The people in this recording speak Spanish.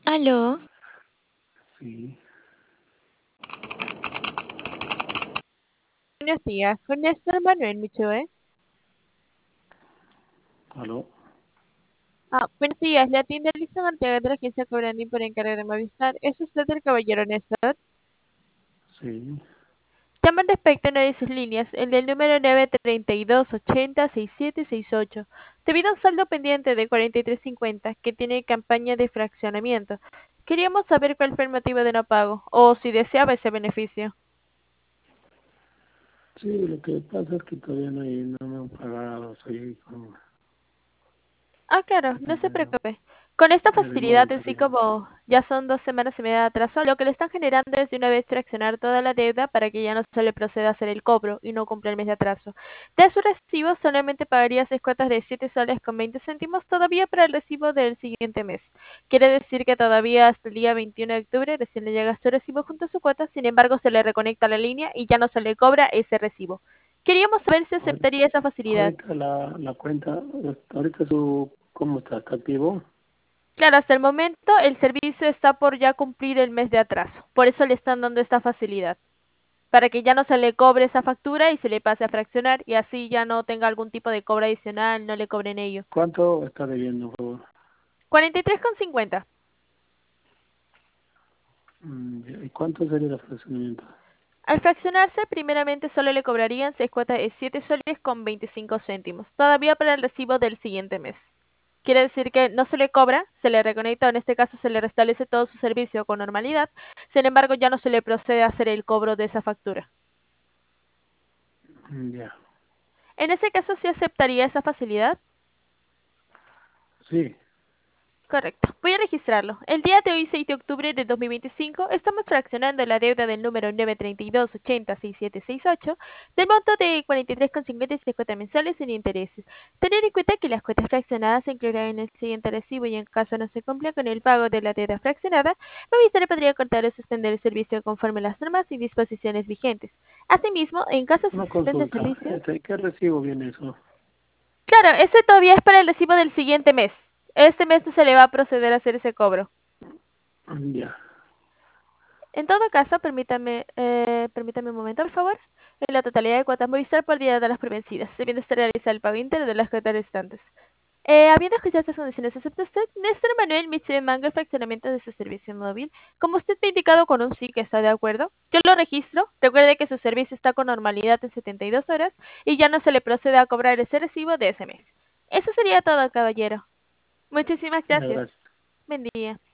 Aló, Sí, Buenos días, con Néstor Manuel Michoé. aló, Buenos días, le atiende Alison Ortega de la agencia Cobrani por encargo de Movistar. ¿Es usted el caballero Néstor? sí, Llaman respecto a una de sus líneas, el del número 932806768, debido a un saldo pendiente de 4350 que tiene campaña de fraccionamiento. Queríamos saber cuál fue el motivo de no pago, o si deseaba ese beneficio. sí, lo que pasa es que todavía no me han pagado, estoy con Claro, no se eh, preocupe. Con esta me demora un facilidad, así poquito. como ya son 2 semanas y media de atraso, lo que le están generando es de una vez fraccionar toda la deuda para que ya no se le proceda a hacer el cobro y no cumpla el mes de atraso. De su recibo solamente pagaría 6 cuotas de 7 soles con 20 céntimos todavía para el recibo del siguiente mes. Quiere decir que todavía hasta el día 21 de octubre recién le llega su recibo junto a su cuota, sin embargo se le reconecta la línea y ya no se le cobra ese recibo. Queríamos saber si Ahori- aceptaría esa facilidad. Ahorita la cuenta, ahorita ¿cómo está? ¿Está activo? Claro, hasta el momento el servicio está por ya cumplir el mes de atraso. Por eso le están dando esta facilidad. Para que ya no se le cobre esa factura y se le pase a fraccionar y así ya no tenga algún tipo de cobro adicional, no le cobren ello. ¿Cuánto está debiendo, por favor? 43,50. ¿Y cuánto sería el fraccionamiento? Al fraccionarse, primeramente solo le cobrarían 6 cuotas de 7 soles con 25 céntimos, todavía para el recibo del siguiente mes. Quiere decir que no se le cobra, se le reconecta o en este caso se le restablece todo su servicio con normalidad, sin embargo ya no se le procede a hacer el cobro de esa factura. Ya, En ese caso, ¿sí aceptaría esa facilidad? sí, Correcto. Voy a registrarlo. El día de hoy, 6 de octubre de 2025, estamos fraccionando la deuda del número 932806768 del monto de 43,56 cuotas mensuales sin intereses. Tener en cuenta que las cuotas fraccionadas se incluirán en el siguiente recibo y en caso no se cumpla con el pago de la deuda fraccionada, Movistar podría cortar o suspender el servicio conforme a las normas y disposiciones vigentes. Asimismo, en caso se una suspenda el consulta. servicio, ¿Qué recibo viene eso? claro, ese todavía es para el recibo del siguiente mes. Este mes no se le va a proceder a hacer ese cobro. Ya, En todo caso, permítame un momento, por favor. En la totalidad de cuotas Movistar por día de las por vencidas, debiendo estar realizar el pago íntegro de las cuotas restantes. Habiendo escuchado estas condiciones, ¿acepta usted? Néstor Manuel Miche Mango el fraccionamiento de su servicio móvil. Como usted me ha indicado con un sí que está de acuerdo, yo lo registro. Recuerde que su servicio está con normalidad en 72 horas y ya no se le procede a cobrar ese recibo de ese mes. Eso sería todo, caballero. Muchísimas ya, gracias. gracias. Buen día.